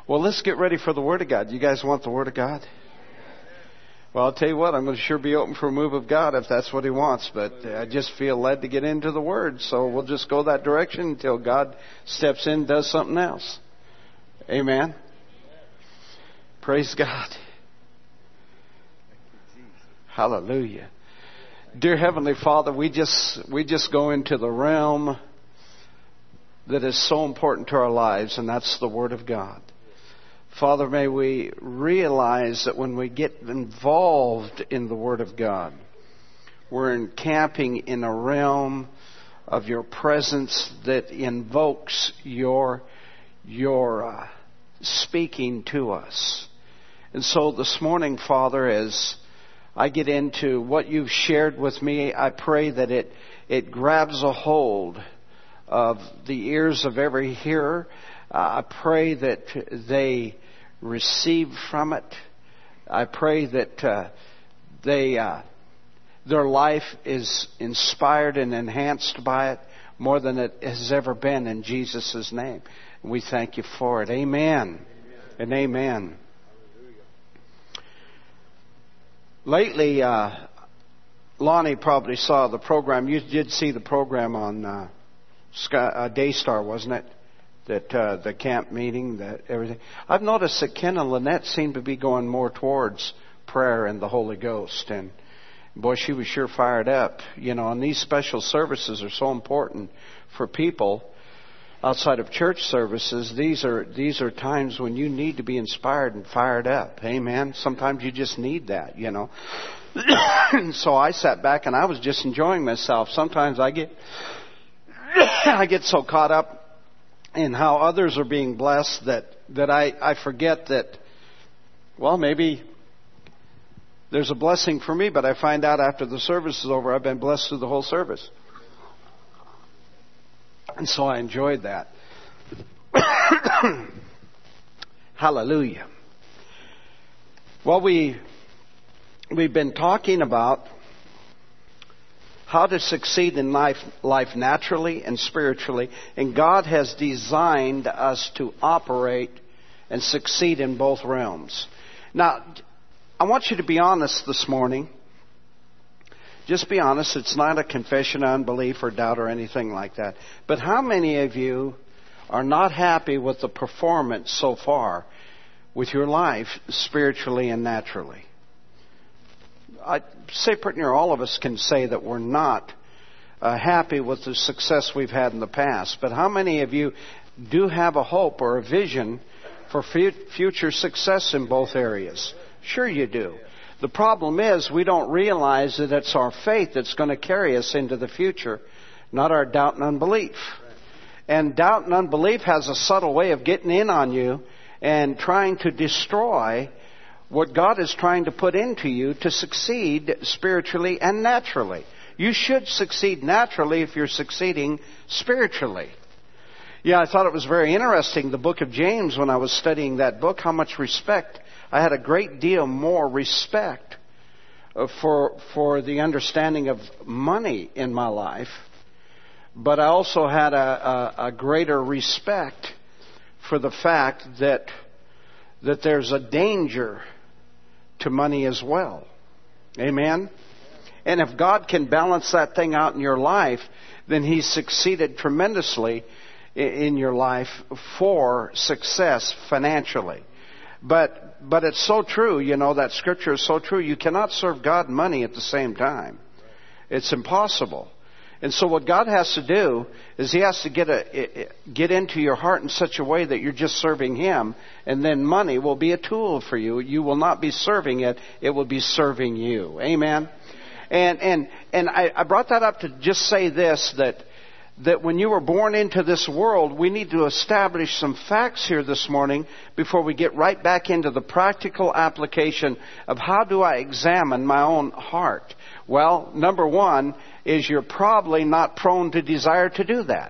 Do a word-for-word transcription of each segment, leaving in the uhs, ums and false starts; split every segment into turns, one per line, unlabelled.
Well, let's get ready for the Word of God. You guys want the Word of God? Well, I'll tell you what, I'm going to sure be open for a move of God if that's what He wants. But I just feel led to get into the Word. So we'll just go that direction until God steps in and does something else. Amen. Praise God. Hallelujah. Dear Heavenly Father, we just we just go into the realm that is so important to our lives, and that's the Word of God. Father, may we realize that when we get involved in the Word of God, we're encamping in a realm of your presence that invokes your, your uh, speaking to us. And so this morning, Father, as I get into what you've shared with me, I pray that it, it grabs a hold of the ears of every hearer. Uh, I pray that they receive from it. I pray that uh, they uh, their life is inspired and enhanced by it more than it has ever been, in Jesus' name. And we thank you for it. Amen, amen. And amen. Lately, uh, Lonnie probably saw the program. You did see the program on uh, Sky, uh, Daystar, wasn't it? That uh, the camp meeting, that everything. I've noticed that Ken and Lynette seem to be going more towards prayer and the Holy Ghost, and boy, she was sure fired up. You know, and these special services are so important for people outside of church services. These are these are times when you need to be inspired and fired up. Amen. Sometimes you just need that, you know. And so I sat back and I was just enjoying myself. Sometimes I get I get so caught up in how others are being blessed that, that I, I forget that, well, maybe there's a blessing for me, but I find out after the service is over, I've been blessed through the whole service. And so I enjoyed that. Hallelujah. Well, we, we've been talking about how to succeed in life, life naturally and spiritually. And God has designed us to operate and succeed in both realms. Now, I want you to be honest this morning. Just be honest. It's not a confession of unbelief or doubt or anything like that. But how many of you are not happy with the performance so far with your life spiritually and naturally? I say pretty near all of us can say that we're not uh, happy with the success we've had in the past. But how many of you do have a hope or a vision for f- future success in both areas? Sure you do. The problem is we don't realize that it's our faith that's going to carry us into the future, not our doubt and unbelief. And doubt and unbelief has a subtle way of getting in on you and trying to destroy what God is trying to put into you to succeed spiritually and naturally. You should succeed naturally if you're succeeding spiritually. Yeah, I thought it was very interesting, the book of James, when I was studying that book, how much respect. I had a great deal more respect for, for the understanding of money in my life. But I also had a, a, a greater respect for the fact that, that there's a danger to money as well. Amen? And if God can balance that thing out in your life, then He's succeeded tremendously in your life for success financially. But but it's so true, you know, that scripture is so true. You cannot serve God and money at the same time. It's impossible. And so what God has to do is He has to get a, get into your heart in such a way that you're just serving Him, and then money will be a tool for you. You will not be serving it, it will be serving you. Amen? And and and I, I brought that up to just say this, that that when you were born into this world, we need to establish some facts here this morning before we get right back into the practical application of how do I examine my own heart. Well, number one is you're probably not prone to desire to do that.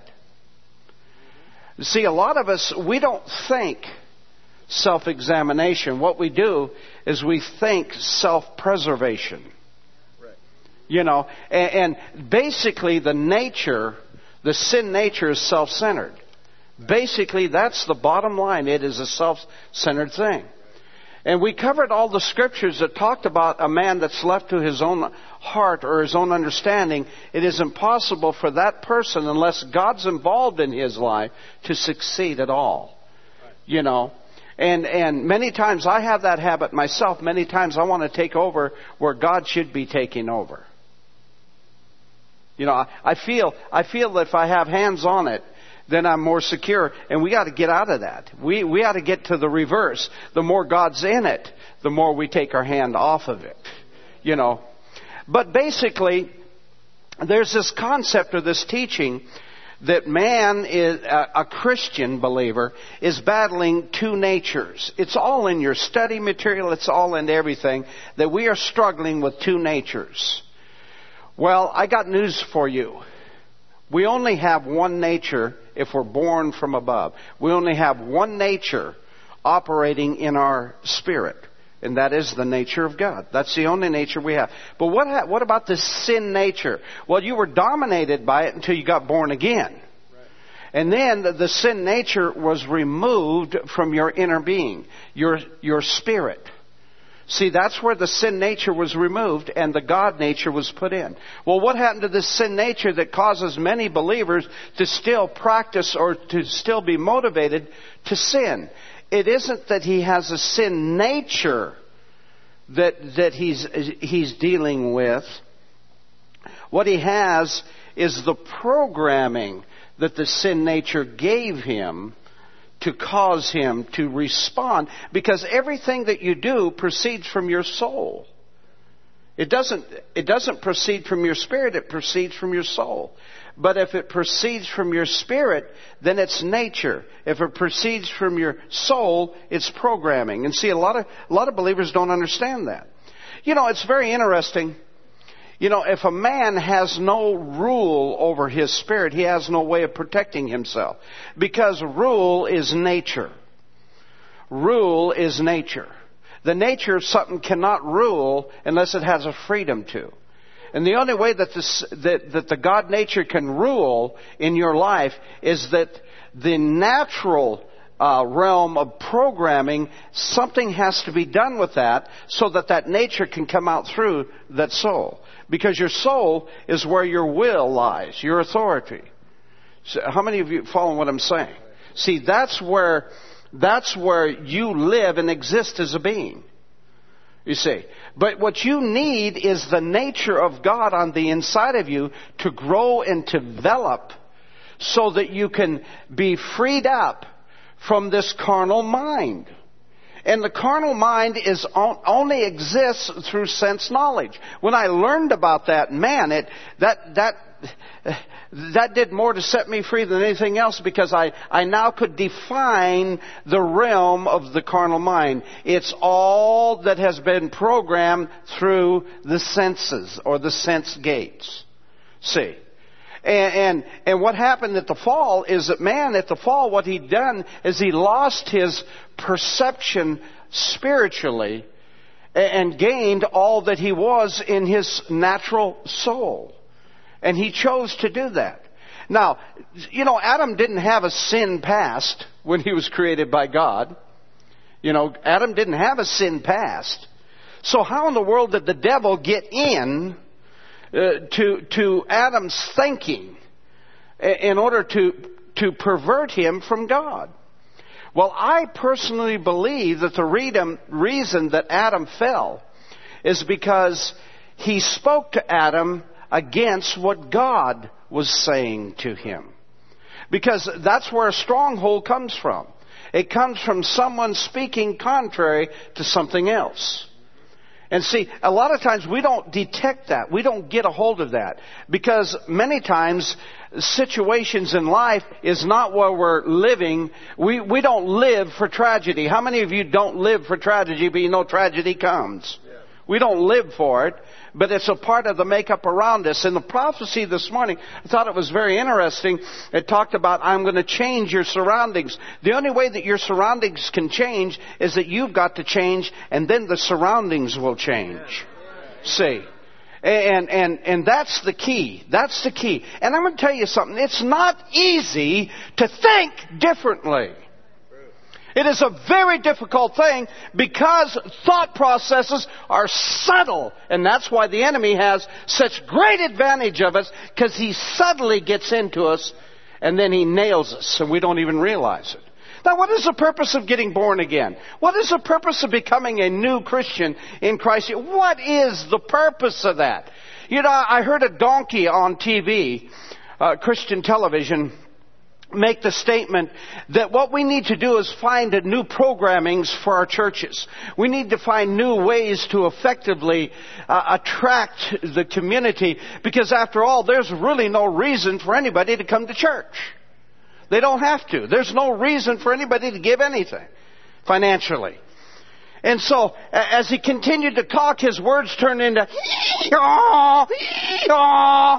See, a lot of us, we don't think self-examination. What we do is we think self-preservation. Right. You know, and, and basically the nature, the sin nature is self-centered. Basically, that's the bottom line. It is a self-centered thing. And we covered all the scriptures that talked about a man that's left to his own heart or his own understanding. It is impossible for that person, unless God's involved in his life, to succeed at all. You know, and and many times I have that habit myself. Many times I want to take over where God should be taking over. You know, I, I feel I feel that if I have hands on it, then I'm more secure. And we got to get out of that. We we got to get to the reverse. The more God's in it, the more we take our hand off of it. You know. But basically, there's this concept or this teaching that man, is a, a Christian believer, is battling two natures. It's all in your study material. It's all in everything, that we are struggling with two natures. Well, I got news for you. We only have one nature if we're born from above. We only have one nature operating in our spirit, and that is the nature of God. That's the only nature we have. But what ha- what about the sin nature? Well, you were dominated by it until you got born again. Right. And then the, the sin nature was removed from your inner being, your your spirit. See, that's where the sin nature was removed and the God nature was put in. Well, what happened to this sin nature that causes many believers to still practice or to still be motivated to sin? It isn't that he has a sin nature that that he's he's dealing with. What he has is the programming that the sin nature gave him to cause him to respond, because everything that you do proceeds from your soul. It doesn't, it doesn't proceed from your spirit, it proceeds from your soul. But if it proceeds from your spirit, then it's nature. If it proceeds from your soul, it's programming. And see, a lot of, a lot of believers don't understand that. You know, it's very interesting. You know, if a man has no rule over his spirit, he has no way of protecting himself. Because rule is nature. Rule is nature. The nature of something cannot rule unless it has a freedom to. And the only way that, this, that, that the God nature can rule in your life is that the natural uh, realm of programming, something has to be done with that so that that nature can come out through that soul. Because your soul is where your will lies, your authority. So how many of you follow what I'm saying? See, that's where, that's where you live and exist as a being. You see. But what you need is the nature of God on the inside of you to grow and develop so that you can be freed up from this carnal mind. And the carnal mind is only exists through sense knowledge. When I learned about that, man, it that that that did more to set me free than anything else, because I, I now could define the realm of the carnal mind. It's all that has been programmed through the senses or the sense gates. See? And, and, and what happened at the fall is that man, at the fall, what he'd done is he lost his perception spiritually and gained all that he was in his natural soul. And he chose to do that. Now, you know, Adam didn't have a sin past when he was created by God. You know, Adam didn't have a sin past. So how in the world did the devil get in Uh, to to Adam's thinking in order to to pervert him from God? Well, I personally believe that the reason that Adam fell is because he spoke to Adam against what God was saying to him. Because that's where a stronghold comes from. It comes from someone speaking contrary to something else. And see, a lot of times we don't detect that. We don't get a hold of that. Because many times situations in life is not where we're living. We, we don't live for tragedy. How many of you don't live for tragedy, but you know tragedy comes? Yeah. We don't live for it, but it's a part of the makeup around us. In the prophecy this morning, I thought it was very interesting. It talked about, I'm going to change your surroundings. The only way that your surroundings can change is that you've got to change, and then the surroundings will change. See? And, and, and that's the key. That's the key. And I'm going to tell you something. It's not easy to think differently. It is a very difficult thing because thought processes are subtle. And that's why the enemy has such great advantage of us, because he subtly gets into us and then he nails us and we don't even realize it. Now, what is the purpose of getting born again? What is the purpose of becoming a new Christian in Christ? What is the purpose of that? You know, I heard a donkey on T V, uh, Christian television, make the statement that what we need to do is find new programmings for our churches. We need to find new ways to effectively uh, attract the community, because after all, there's really no reason for anybody to come to church. They don't have to. There's no reason for anybody to give anything financially. And so, as he continued to talk, his words turned into yaw, yaw.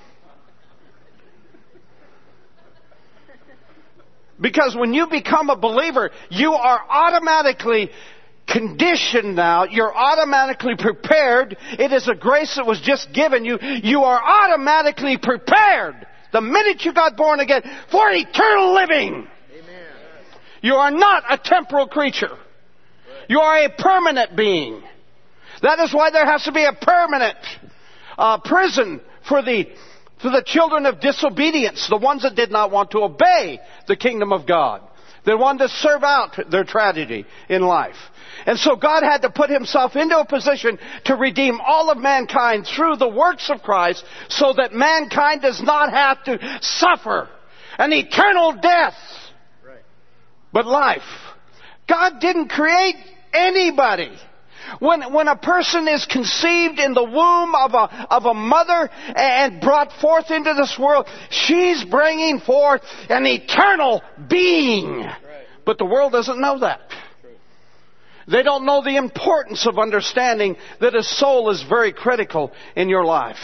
Because when you become a believer, you are automatically conditioned now. You're automatically prepared. It is a grace that was just given you. You are automatically prepared the minute you got born again for eternal living. Amen. You are not a temporal creature. You are a permanent being. That is why there has to be a permanent uh, prison for the for the children of disobedience, the ones that did not want to obey the kingdom of God. They wanted to serve out their tragedy in life. And so God had to put himself into a position to redeem all of mankind through the works of Christ, so that mankind does not have to suffer an eternal death, but life. God didn't create anybody. When, when a person is conceived in the womb of a, of a mother and brought forth into this world, she's bringing forth an eternal being. Right. But the world doesn't know that. True. They don't know the importance of understanding that a soul is very critical in your life.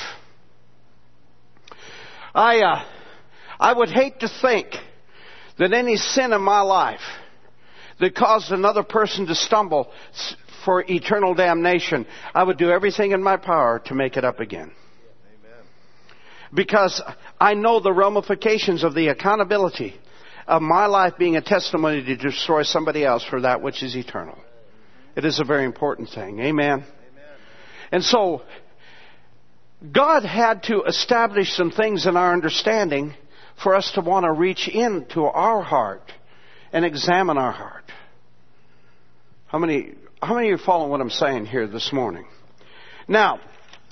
I, uh, I would hate to think that any sin in my life that caused another person to stumble for eternal damnation, I would do everything in my power to make it up again. Amen. Because I know the ramifications of the accountability of my life being a testimony to destroy somebody else for that which is eternal. It is a very important thing. Amen. Amen. And so, God had to establish some things in our understanding for us to want to reach into our heart and examine our heart. How many... How many of you follow what I'm saying here this morning? Now,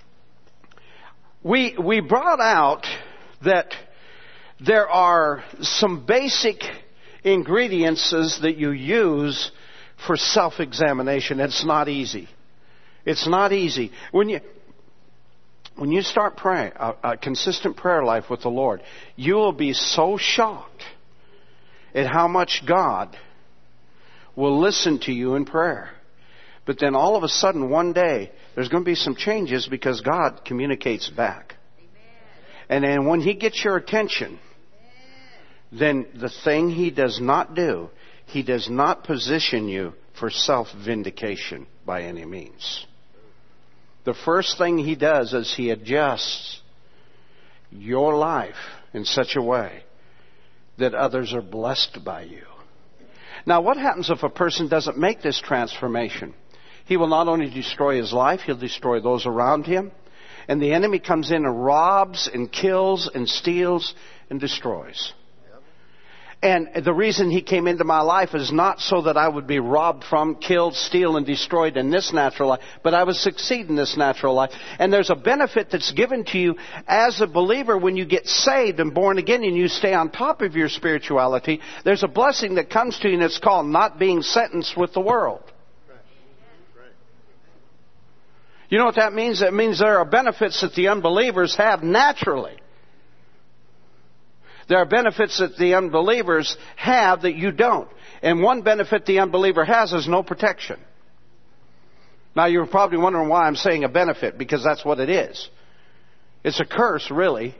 we we brought out that there are some basic ingredients that you use for self-examination. It's not easy. It's not easy. When you when you start praying a, a consistent prayer life with the Lord, you will be so shocked at how much God will listen to you in prayer. But then all of a sudden, one day, there's going to be some changes because God communicates back. Amen. And then when He gets your attention, then the thing He does not do, He does not position you for self-vindication by any means. The first thing He does is He adjusts your life in such a way that others are blessed by you. Now, what happens if a person doesn't make this transformation? He will not only destroy his life, he'll destroy those around him. And the enemy comes in and robs and kills and steals and destroys. Yep. And the reason he came into my life is not so that I would be robbed from, killed, steal, and destroyed in this natural life, but I would succeed in this natural life. And there's a benefit that's given to you as a believer when you get saved and born again and you stay on top of your spirituality. There's a blessing that comes to you, and it's called not being sentenced with the world. You know what that means? It means there are benefits that the unbelievers have naturally. There are benefits that the unbelievers have that you don't. And one benefit the unbeliever has is no protection. Now you're probably wondering why I'm saying a benefit, because that's what it is. It's a curse, really.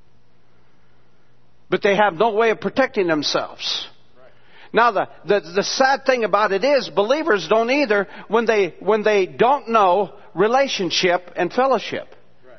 But they have no way of protecting themselves. Now, the, the, the sad thing about it is believers don't either when they, when they don't know relationship and fellowship. Right.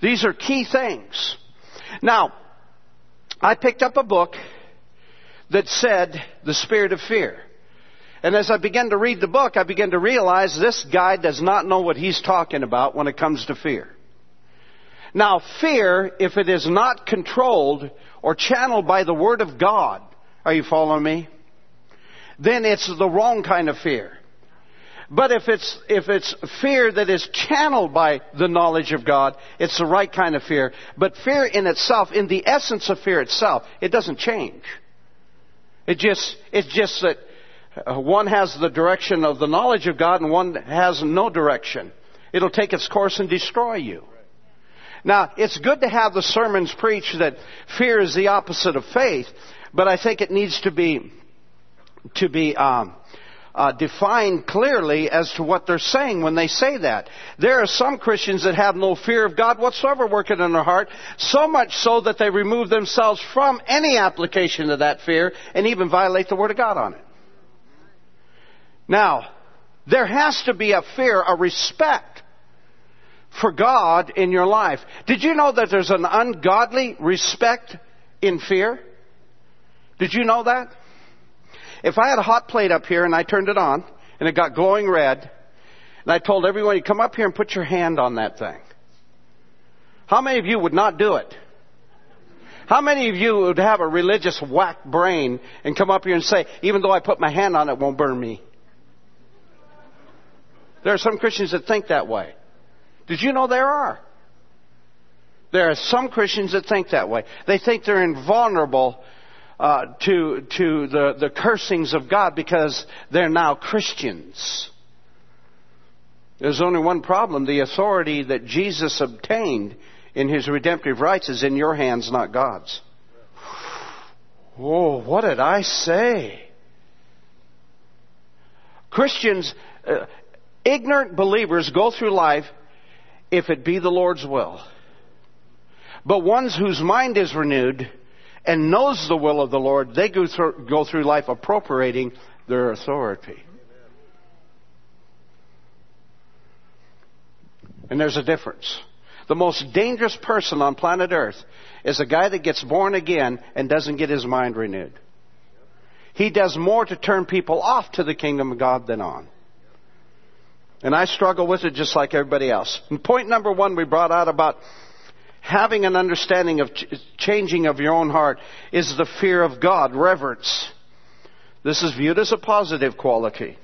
These are key things. Now, I picked up a book that said the spirit of fear. And as I began to read the book, I began to realize this guy does not know what he's talking about when it comes to fear. Now, fear, if it is not controlled or channeled by the Word of God, are you following me? Then it's the wrong kind of fear. But if it's, if it's fear that is channeled by the knowledge of God, it's the right kind of fear. But fear in itself, in the essence of fear itself, it doesn't change. It just, it's just that one has the direction of the knowledge of God and one has no direction. It'll take its course and destroy you. Now, it's good to have the sermons preached that fear is the opposite of faith, but I think it needs to be, to be, um, Uh, defined clearly as to what they're saying when they say that. There are some Christians that have no fear of God whatsoever working in their heart, so much so that they remove themselves from any application of that fear and even violate the Word of God on it. Now, there has to be a fear, a respect for God in your life. Did you know that there's an ungodly respect in fear? Did you know that? If I had a hot plate up here and I turned it on and it got glowing red and I told everyone, you come up here and put your hand on that thing. How many of you would not do it? How many of you would have a religious whack brain and come up here and say, even though I put my hand on it, it won't burn me? There are some Christians that think that way. Did you know there are? There are some Christians that think that way. They think they're invulnerable Uh, to to the, the cursings of God because they're now Christians. There's only one problem. The authority that Jesus obtained in His redemptive rights is in your hands, not God's. Oh, what did I say? Christians, uh, ignorant believers go through life if it be the Lord's will. But ones whose mind is renewed and knows the will of the Lord, they go through, go through life appropriating their authority. And there's a difference. The most dangerous person on planet Earth is a guy that gets born again and doesn't get his mind renewed. He does more to turn people off to the kingdom of God than on. And I struggle with it just like everybody else. And point number one we brought out about having an understanding of ch- changing of your own heart is the fear of God, reverence. This is viewed as a positive quality.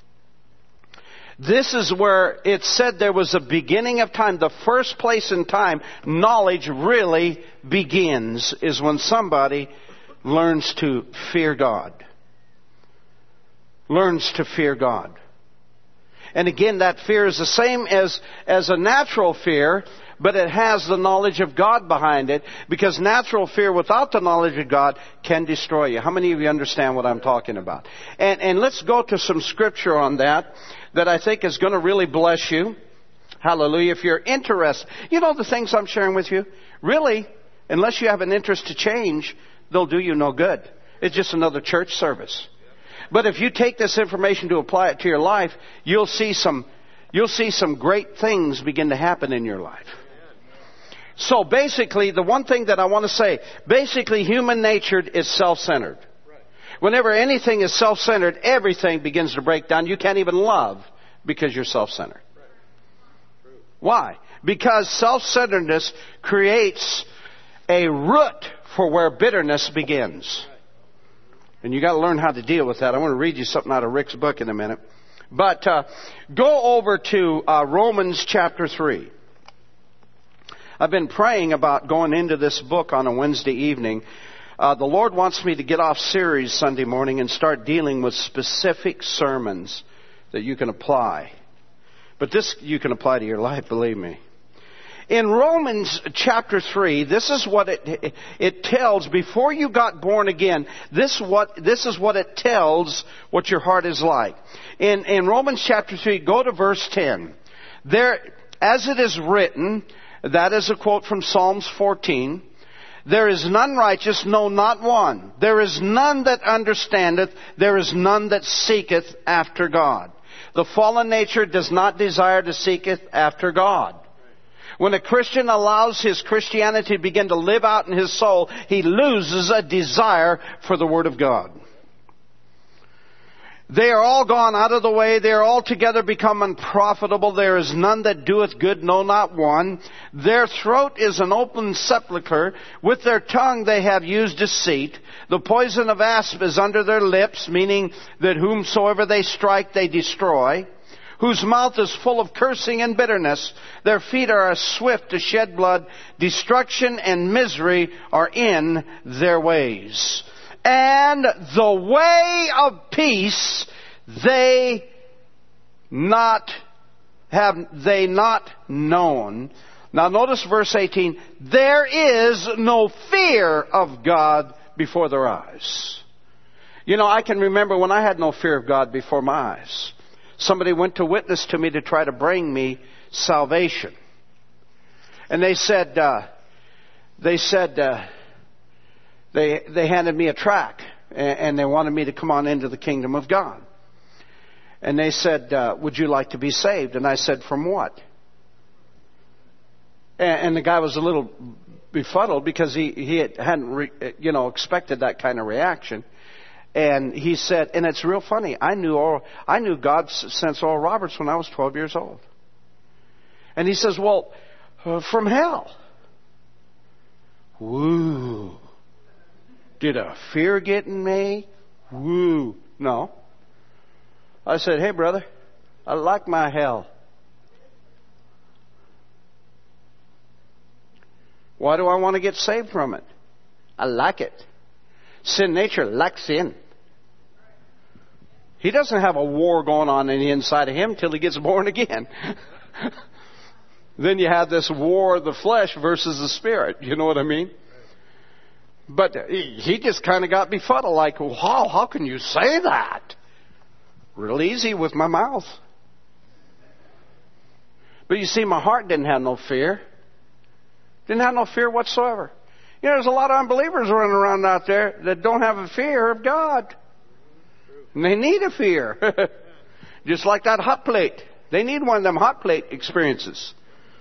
This is where it said there was a beginning of time. The first place in time knowledge really begins is when somebody learns to fear God. Learns to fear God. And again, that fear is the same as, as a natural fear, but it has the knowledge of God behind it, because natural fear without the knowledge of God can destroy you. How many of you understand what I'm talking about? And, and let's go to some scripture on that that I think is going to really bless you. Hallelujah. If you're interested, you know the things I'm sharing with you, really, unless you have an interest to change, they'll do you no good. It's just another church service. But if you take this information to apply it to your life, you'll see some, you'll see some great things begin to happen in your life. So basically, the one thing that I want to say, basically human nature is self-centered. Whenever anything is self-centered, everything begins to break down. You can't even love because you're self-centered. Why? Because self-centeredness creates a root for where bitterness begins. And you got to learn how to deal with that. I want to read you something out of Rick's book in a minute. But uh, go over to uh, Romans chapter three. I've been praying about going into this book on a Wednesday evening. Uh, the Lord wants me to get off series Sunday morning and start dealing with specific sermons that you can apply. But this you can apply to your life, believe me. In Romans chapter three, this is what it, it tells, before you got born again, this, what, this is what it tells what your heart is like. In, in Romans chapter three, go to verse ten. There, as it is written, that is a quote from Psalms fourteen, there is none righteous, no, not one. There is none that understandeth, there is none that seeketh after God. The fallen nature does not desire to seeketh after God. When a Christian allows his Christianity to begin to live out in his soul, he loses a desire for the Word of God. They are all gone out of the way. They are altogether become unprofitable. There is none that doeth good, no, not one. Their throat is an open sepulchre. With their tongue they have used deceit. The poison of asp is under their lips, meaning that whomsoever they strike, they destroy. Whose mouth is full of cursing and bitterness. Their feet are as swift to shed blood. Destruction and misery are in their ways. And the way of peace they not have they not known. Now notice verse eighteen. There is no fear of God before their eyes. You know, I can remember when I had no fear of God before my eyes. Somebody went to witness to me to try to bring me salvation. And they said, uh, they said, uh, they, they handed me a tract and, and they wanted me to come on into the kingdom of God. And they said, uh, would you like to be saved? And I said, from what? And, and the guy was a little befuddled because he, he hadn't, re, you know, expected that kind of reaction. And he said, and it's real funny, I knew Oral, I knew God since Oral Roberts when I was twelve years old. And he says, well, uh, from hell. Woo. Did a fear get in me? Woo. No. I said, hey brother, I like my hell. Why do I want to get saved from it? I like it. Sin nature likes sin. He doesn't have a war going on in the inside of him till he gets born again. Then you have this war of the flesh versus the spirit. You know what I mean? But he just kind of got befuddled, like, wow, how can you say that? Real easy with my mouth. But you see, my heart didn't have no fear. Didn't have no fear whatsoever. You know, there's a lot of unbelievers running around out there that don't have a fear of God. And they need a fear. Just like that hot plate. They need one of them hot plate experiences.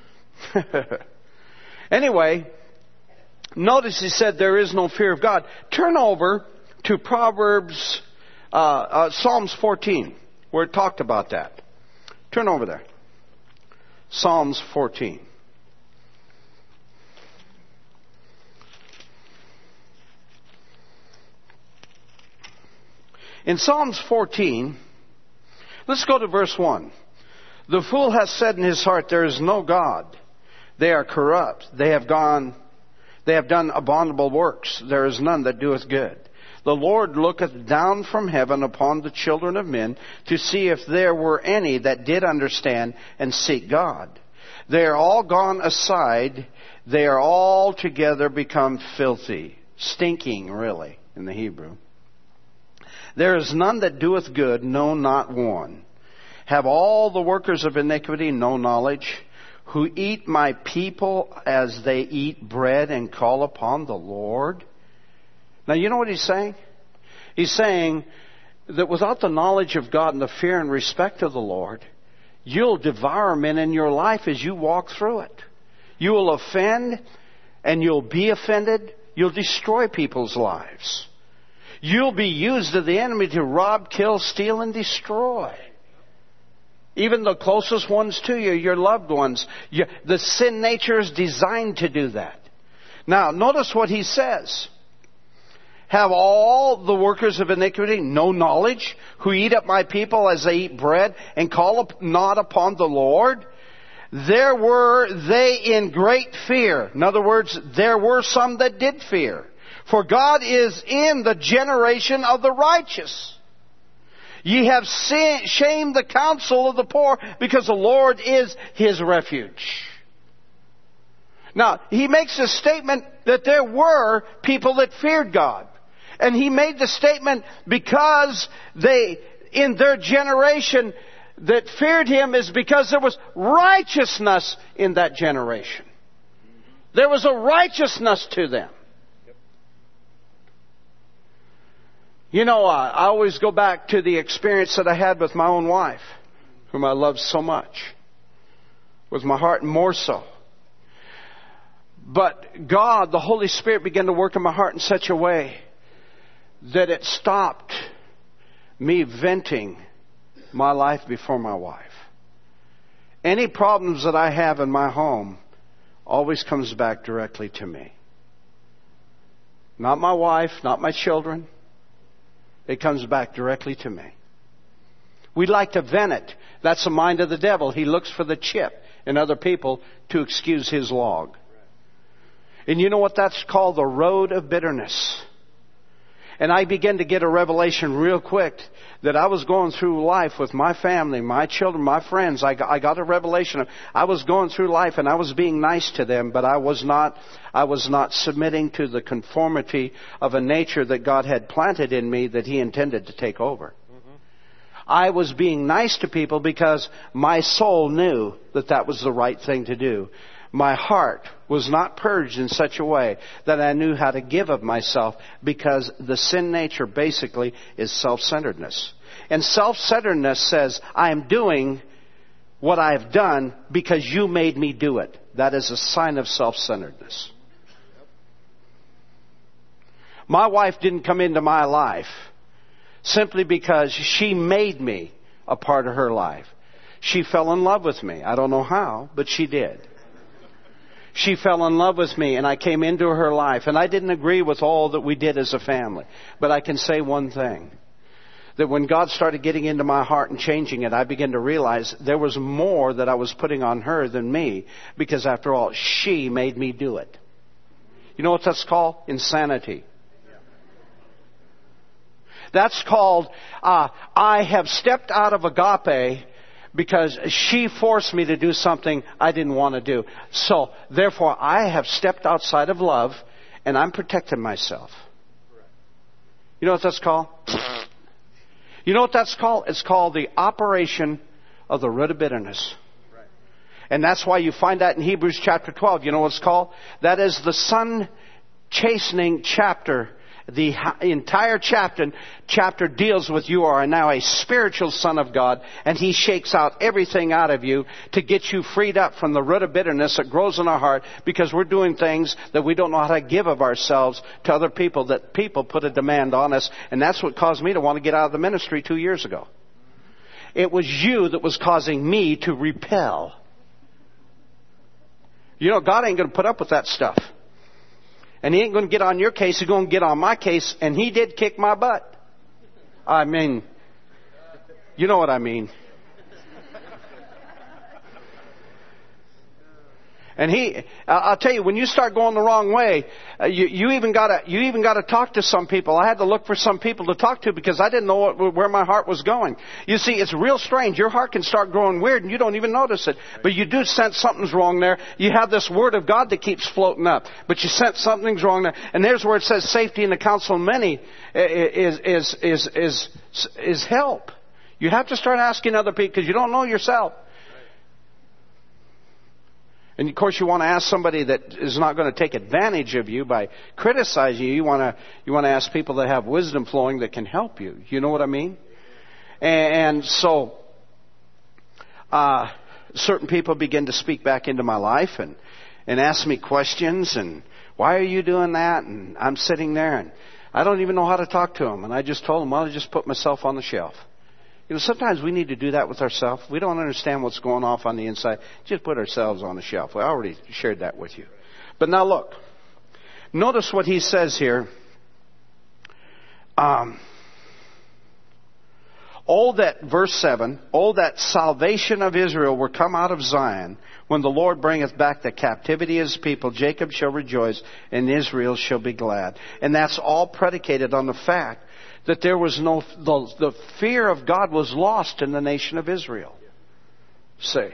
Anyway, notice he said there is no fear of God. Turn over to Proverbs, uh, uh, Psalms fourteen, where it talked about that. Turn over there. Psalms fourteen. In Psalms fourteen, let's go to verse one. The fool has said in his heart, there is no God. They are corrupt. They have gone, they have done abominable works. There is none that doeth good. The Lord looketh down from heaven upon the children of men to see if there were any that did understand and seek God. They are all gone aside. They are all together become filthy. Stinking, really, in the Hebrew. There is none that doeth good, no, not one. Have all the workers of iniquity no knowledge? Who eat my people as they eat bread and call upon the Lord? Now you know what he's saying? He's saying that without the knowledge of God and the fear and respect of the Lord, you'll devour men in your life as you walk through it. You will offend and you'll be offended. You'll destroy people's lives. You'll be used of the enemy to rob, kill, steal, and destroy. Even the closest ones to you, your loved ones. You, the sin nature is designed to do that. Now, notice what he says. Have all the workers of iniquity no knowledge, who eat up my people as they eat bread, and call up not upon the Lord? There were they in great fear. In other words, there were some that did fear. For God is in the generation of the righteous. Ye have shamed the counsel of the poor, because the Lord is his refuge. Now, he makes a statement that there were people that feared God. And he made the statement because they, in their generation, that feared him is because there was righteousness in that generation. There was a righteousness to them. You know, I always go back to the experience that I had with my own wife, whom I love so much, with my heart more so. But God, the Holy Spirit, began to work in my heart in such a way that it stopped me venting my life before my wife. Any problems that I have in my home always comes back directly to me. Not my wife, not my children. It comes back directly to me. We like to vent it. That's the mind of the devil. He looks for the chip in other people to excuse his log. And you know what that's called? The road of bitterness. And I began to get a revelation real quick that I was going through life with my family, my children, my friends. I got, I got a revelation of I was going through life and I was being nice to them, but I was not, I was not submitting to the conformity of a nature that God had planted in me that He intended to take over. Mm-hmm. I was being nice to people because my soul knew that that was the right thing to do. My heart was not purged in such a way that I knew how to give of myself, because the sin nature basically is self-centeredness. And self-centeredness says, I am doing what I have done because you made me do it. That is a sign of self-centeredness. My wife didn't come into my life simply because she made me a part of her life. She fell in love with me. I don't know how, but she did. She fell in love with me, and I came into her life. And I didn't agree with all that we did as a family. But I can say one thing. That when God started getting into my heart and changing it, I began to realize there was more that I was putting on her than me. Because after all, she made me do it. You know what that's called? Insanity. That's called, uh, I have stepped out of agape because she forced me to do something I didn't want to do. So, therefore, I have stepped outside of love, and I'm protecting myself. You know what that's called? You know what that's called? It's called the operation of the root of bitterness. And that's why you find that in Hebrews chapter twelve. You know what it's called? That is the sun chastening chapter. The entire chapter, chapter deals with you are now a spiritual son of God, and He shakes out everything out of you to get you freed up from the root of bitterness that grows in our heart because we're doing things that we don't know how to give of ourselves to other people, that people put a demand on us. And that's what caused me to want to get out of the ministry two years ago. It was you that was causing me to repel. You know, God ain't going to put up with that stuff. And He ain't going to get on your case. He's going to get on my case. And He did kick my butt. I mean, you know what I mean. And he, I'll tell you, when you start going the wrong way, uh, you, you even got to, you even got to talk to some people. I had to look for some people to talk to because I didn't know what, where my heart was going. You see, it's real strange. Your heart can start growing weird and you don't even notice it. But you do sense something's wrong there. You have this Word of God that keeps floating up. But you sense something's wrong there. And there's where it says safety in the counsel of many is, is, is, is, is help. You have to start asking other people because you don't know yourself. And of course, you want to ask somebody that is not going to take advantage of you by criticizing you. You want to you want to ask people that have wisdom flowing that can help you. You know what I mean? And so, uh, certain people begin to speak back into my life and and ask me questions. And why are you doing that? And I'm sitting there and I don't even know how to talk to them. And I just told them, well, I just put myself on the shelf. You know, sometimes we need to do that with ourselves. We don't understand what's going off on the inside. Just put ourselves on the shelf. I already shared that with you. But now look. Notice what he says here. Um, oh, that, verse seven, oh, that salvation of Israel were come out of Zion. When the Lord bringeth back the captivity of His people, Jacob shall rejoice, and Israel shall be glad. And that's all predicated on the fact that there was no, the, the fear of God was lost in the nation of Israel. See.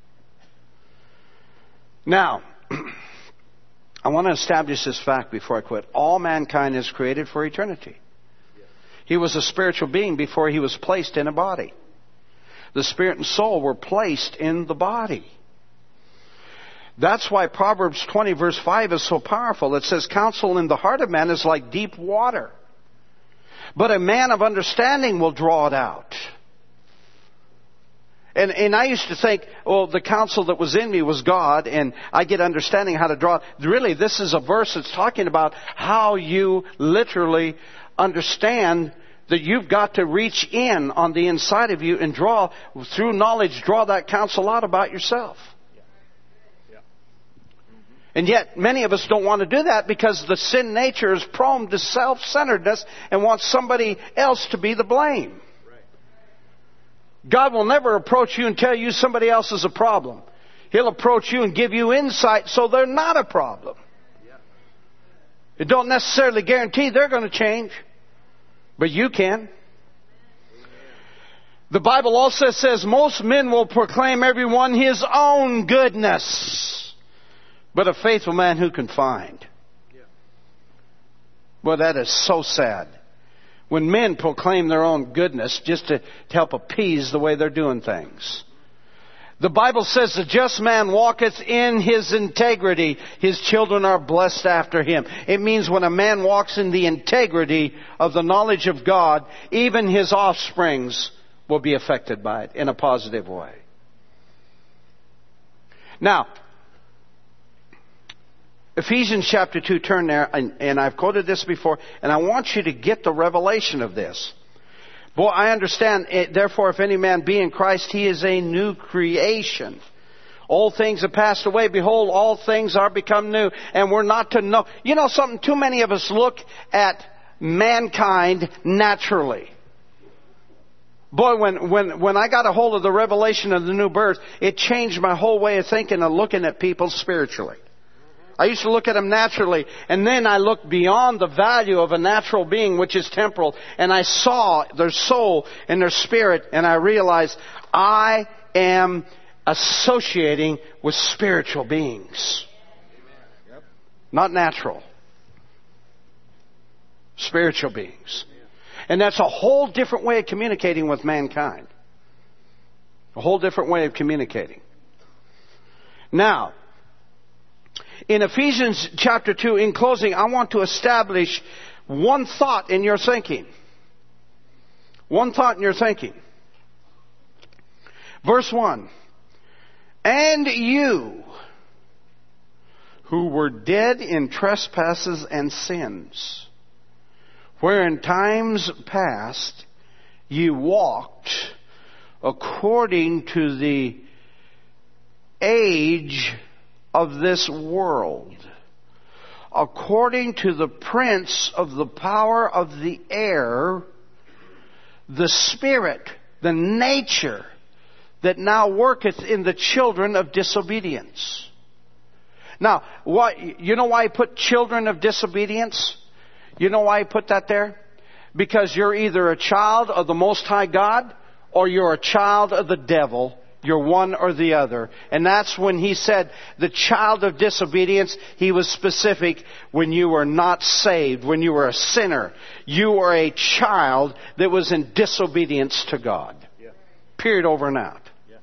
Now, I want to establish this fact before I quit. All mankind is created for eternity. He was a spiritual being before he was placed in a body. The spirit and soul were placed in the body. That's why Proverbs twenty verse five is so powerful. It says, counsel in the heart of man is like deep water, but a man of understanding will draw it out. And, and I used to think, well, the counsel that was in me was God, and I get understanding how to draw. Really, this is a verse that's talking about how you literally understand that you've got to reach in on the inside of you and draw, through knowledge, draw that counsel out about yourself. And yet, many of us don't want to do that because the sin nature is prone to self-centeredness and wants somebody else to be the blame. God will never approach you and tell you somebody else is a problem. He'll approach you and give you insight so they're not a problem. It don't necessarily guarantee they're going to change, but you can. The Bible also says most men will proclaim everyone his own goodness, but a faithful man who can find. Well, that is so sad. When men proclaim their own goodness just to, to help appease the way they're doing things. The Bible says the just man walketh in his integrity. His children are blessed after him. It means when a man walks in the integrity of the knowledge of God, even his offsprings will be affected by it in a positive way. Now, Ephesians chapter two, turn there, and, and I've quoted this before, and I want you to get the revelation of this. Boy, I understand, therefore, if any man be in Christ, he is a new creation. Old things have passed away. Behold, all things are become new. And we're not to know. You know something? Too many of us look at mankind naturally. Boy, when, when, when I got a hold of the revelation of the new birth, it changed my whole way of thinking and looking at people spiritually. I used to look at them naturally, and then I looked beyond the value of a natural being, which is temporal, and I saw their soul and their spirit, and I realized I am associating with spiritual beings. Not natural. Spiritual beings. And that's a whole different way of communicating with mankind. A whole different way of communicating. Now, in Ephesians chapter two, in closing, I want to establish one thought in your thinking. One thought in your thinking. Verse one. And you, who were dead in trespasses and sins, where in times past ye walked according to the age of this world, according to the prince of the power of the air, the spirit, the nature that now worketh in the children of disobedience. Now, what, you know why he put children of disobedience? You know why he put that there? Because you're either a child of the Most High God or you're a child of the devil. You're one or the other. And that's when he said the child of disobedience, he was specific when you were not saved, when you were a sinner. You were a child that was in disobedience to God. Yeah. Period, over and out. Yeah.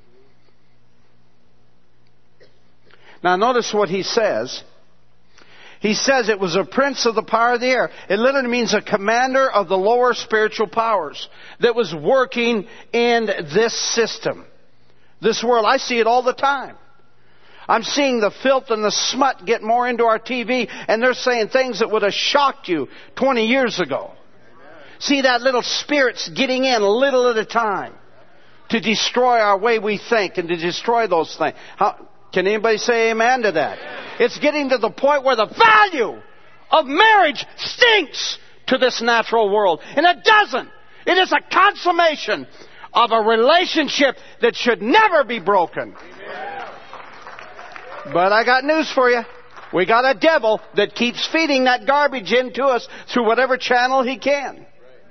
Now notice what he says. He says it was a prince of the power of the air. It literally means a commander of the lower spiritual powers that was working in this system. This world, I see it all the time. I'm seeing the filth and the smut get more into our T V, and they're saying things that would have shocked you twenty years ago. Amen. See that little spirit's getting in a little at a time to destroy our way we think and to destroy those things. How, can anybody say amen to that? Amen. It's getting to the point where the value of marriage stinks to this natural world. And it doesn't. It is a consummation of a relationship that should never be broken. Amen. But I got news for you. We got a devil that keeps feeding that garbage into us through whatever channel he can.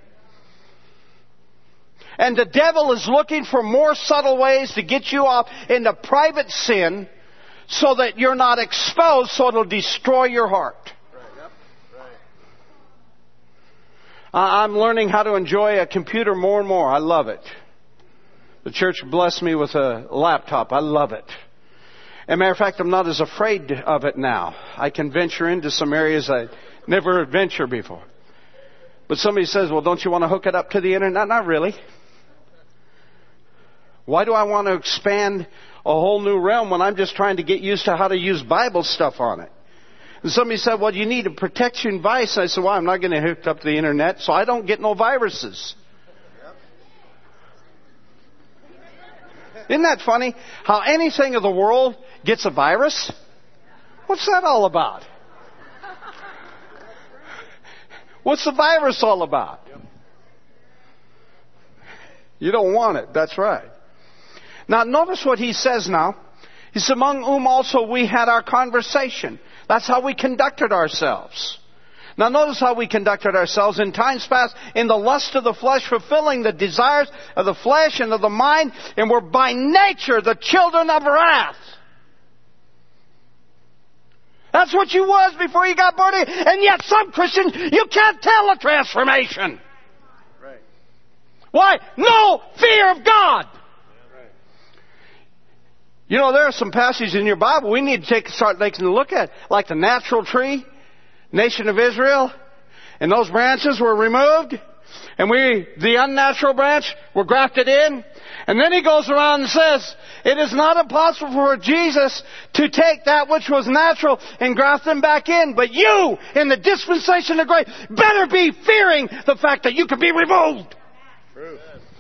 And the devil is looking for more subtle ways to get you off into private sin so that you're not exposed, so it'll destroy your heart. I'm learning how to enjoy a computer more and more. I love it. The church blessed me with a laptop. I love it. As a matter of fact, I'm not as afraid of it now. I can venture into some areas I never ventured before. But somebody says, well, don't you want to hook it up to the internet? Not really. Why do I want to expand a whole new realm when I'm just trying to get used to how to use Bible stuff on it? And somebody said, well, you need a protection device. I said, well, I'm not going to hook up to the internet, so I don't get no viruses. Isn't that funny? How anything of the world gets a virus? What's that all about? What's the virus all about? You don't want it. That's right. Now, notice what he says now. He says, among whom also we had our conversation. That's how we conducted ourselves. Now, notice how we conducted ourselves in times past in the lust of the flesh, fulfilling the desires of the flesh and of the mind, and were by nature the children of wrath. That's what you was before you got born again. And yet some Christians, you can't tell a transformation. Right. Why? No fear of God. Right. You know, there are some passages in your Bible we need to take start taking a look at, like the natural tree, nation of Israel, and those branches were removed, and we, the unnatural branch, were grafted in. And then he goes around and says, it is not impossible for Jesus to take that which was natural and graft them back in. But you, in the dispensation of grace, better be fearing the fact that you can be removed. True.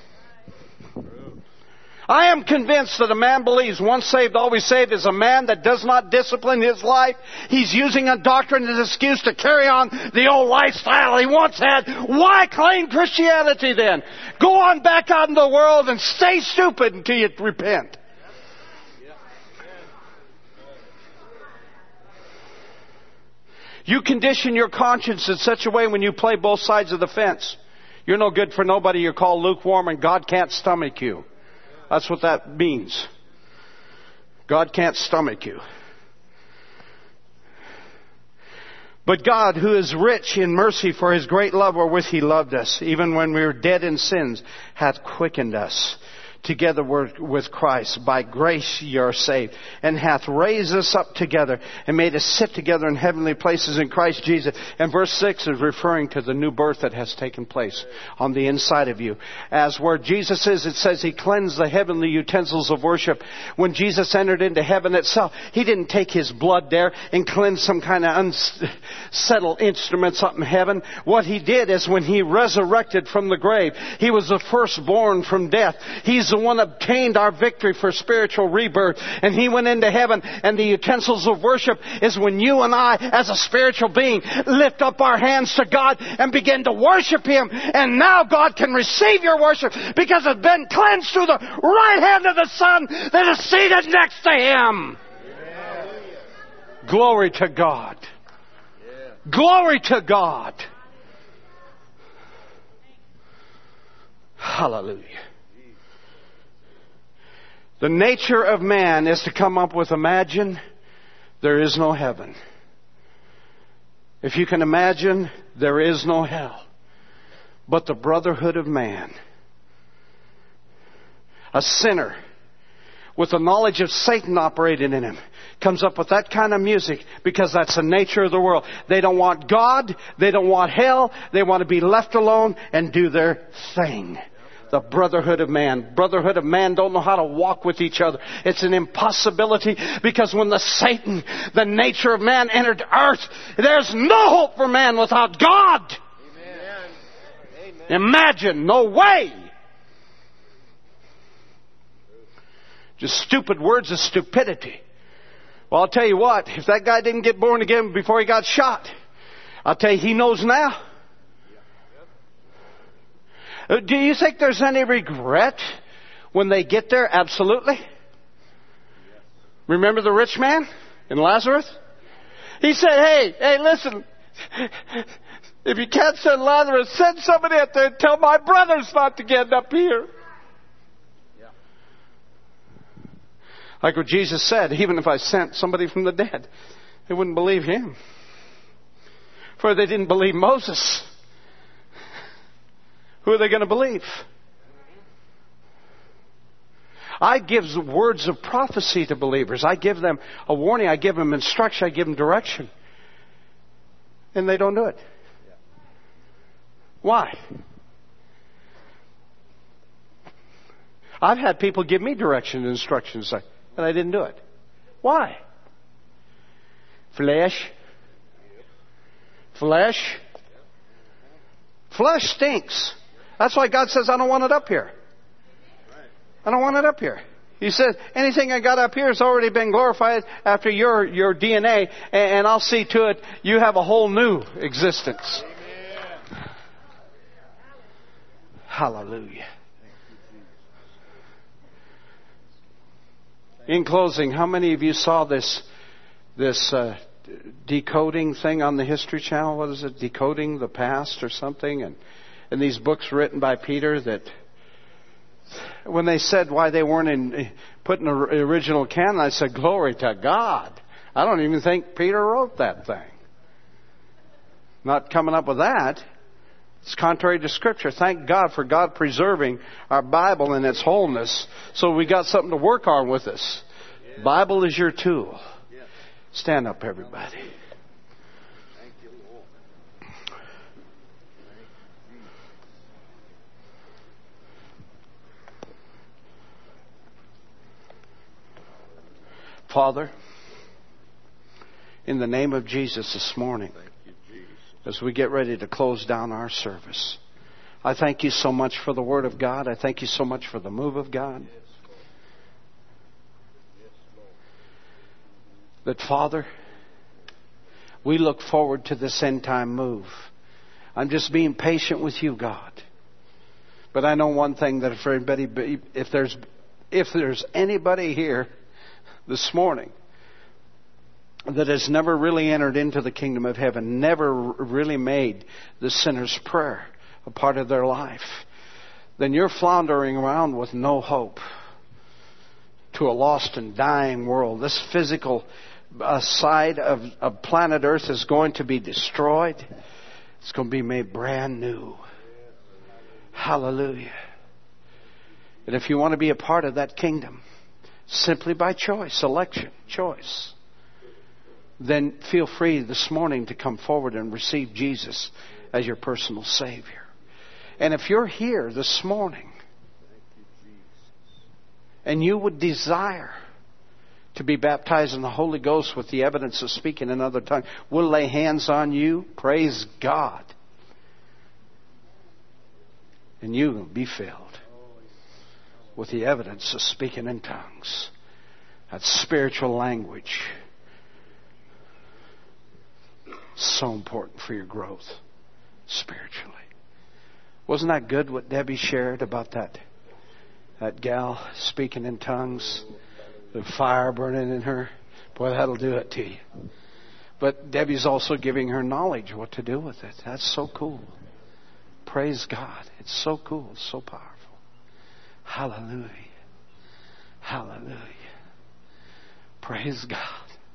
I am convinced that a man believes once saved, always saved is a man that does not discipline his life. He's using a doctrine as an excuse to carry on the old lifestyle he once had. Why claim Christianity then? Go on back out in the world and stay stupid until you repent. You condition your conscience in such a way when you play both sides of the fence. You're no good for nobody. You're called lukewarm and God can't stomach you. That's what that means. God can't stomach you. But God, who is rich in mercy for His great love wherewith He loved us, even when we were dead in sins, hath quickened us together with Christ. By grace ye are saved, and hath raised us up together and made us sit together in heavenly places in Christ Jesus. And verse six is referring to the new birth that has taken place on the inside of you. As where Jesus is, it says He cleansed the heavenly utensils of worship. When Jesus entered into heaven itself, He didn't take His blood there and cleanse some kind of unsettled instruments up in heaven. What He did is when He resurrected from the grave, He was the firstborn from death. He's the one that obtained our victory for spiritual rebirth. And He went into heaven, and the utensils of worship is when you and I, as a spiritual being, lift up our hands to God and begin to worship Him. And now God can receive your worship because it's been cleansed through the right hand of the Son that is seated next to Him. Yeah. Glory to God. Yeah. Glory to God. Hallelujah. The nature of man is to come up with imagine there is no heaven. If you can imagine, there is no hell. But the brotherhood of man, a sinner with the knowledge of Satan operating in him, comes up with that kind of music because that's the nature of the world. They don't want God. They don't want hell. They want to be left alone and do their thing. The brotherhood of man. Brotherhood of man don't know how to walk with each other. It's an impossibility because when the Satan, the nature of man, entered earth, there's no hope for man without God. Amen. Amen. Imagine, no way. Just stupid words of stupidity. Well, I'll tell you what, if that guy didn't get born again before he got shot, I'll tell you, he knows now. Do you think there's any regret when they get there? Absolutely. Remember the rich man and Lazarus? He said, hey, hey, listen, if you can't send Lazarus, send somebody up there and tell my brothers not to get up here. Like what Jesus said, even if I sent somebody from the dead, they wouldn't believe him. For they didn't believe Moses. Who are they going to believe? I give words of prophecy to believers. I give them a warning. I give them instruction. I give them direction. And they don't do it. Why? I've had people give me direction and instructions, and I didn't do it. Why? Flesh. Flesh. Flesh stinks. That's why God says, I don't want it up here. I don't want it up here. He said, anything I got up here has already been glorified after your, your D N A, and I'll see to it you have a whole new existence. Amen. Hallelujah. In closing, how many of you saw this this uh, decoding thing on the History Channel? What is it? Decoding the Past or something? And, and these books written by Peter that when they said why they weren't in, put in the original canon, I said, glory to God. I don't even think Peter wrote that thing. Not coming up with that. It's contrary to Scripture. Thank God for God preserving our Bible in its wholeness, so we got something to work on with us. Yeah. Bible is your tool. Yeah. Stand up, everybody. Thank you, Lord. Father, in the name of Jesus this morning, as we get ready to close down our service, I thank you so much for the Word of God. I thank you so much for the move of God. That, Father, we look forward to this end time move. I'm just being patient with you, God. But I know one thing, that if anybody, if there's, if there's anybody here this morning that has never really entered into the kingdom of heaven, never really made the sinner's prayer a part of their life, then you're floundering around with no hope to a lost and dying world. This physical uh, side of, of planet Earth is going to be destroyed. It's going to be made brand new. Hallelujah. And if you want to be a part of that kingdom, simply by choice, election, choice, then feel free this morning to come forward and receive Jesus as your personal Savior. And if you're here this morning and you would desire to be baptized in the Holy Ghost with the evidence of speaking in other tongues, we'll lay hands on you. Praise God. And you will be filled with the evidence of speaking in tongues. That's spiritual language. So important for your growth spiritually. Wasn't that good what Debbie shared about that that gal speaking in tongues, the fire burning in her? Boy, that'll do it to you. But Debbie's also giving her knowledge what to do with it. That's so cool. Praise God. It's so cool. It's so powerful. Hallelujah. Hallelujah. Praise God.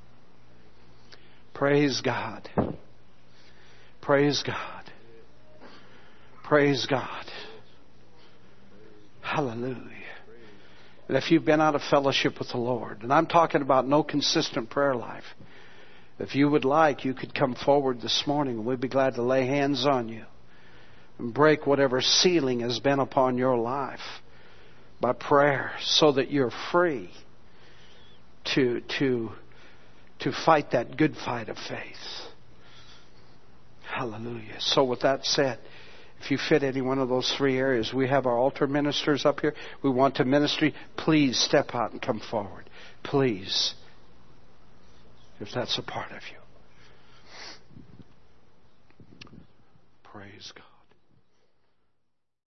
Praise God. Praise God. Praise God. Hallelujah. And if you've been out of fellowship with the Lord, and I'm talking about no consistent prayer life, if you would like, you could come forward this morning and we'd be glad to lay hands on you and break whatever sealing has been upon your life by prayer, so that you're free to to to fight that good fight of faith. Hallelujah. So with that said, if you fit any one of those three areas, we have our altar ministers up here. We want to ministry. Please step out and come forward. Please. If that's a part of you. Praise God.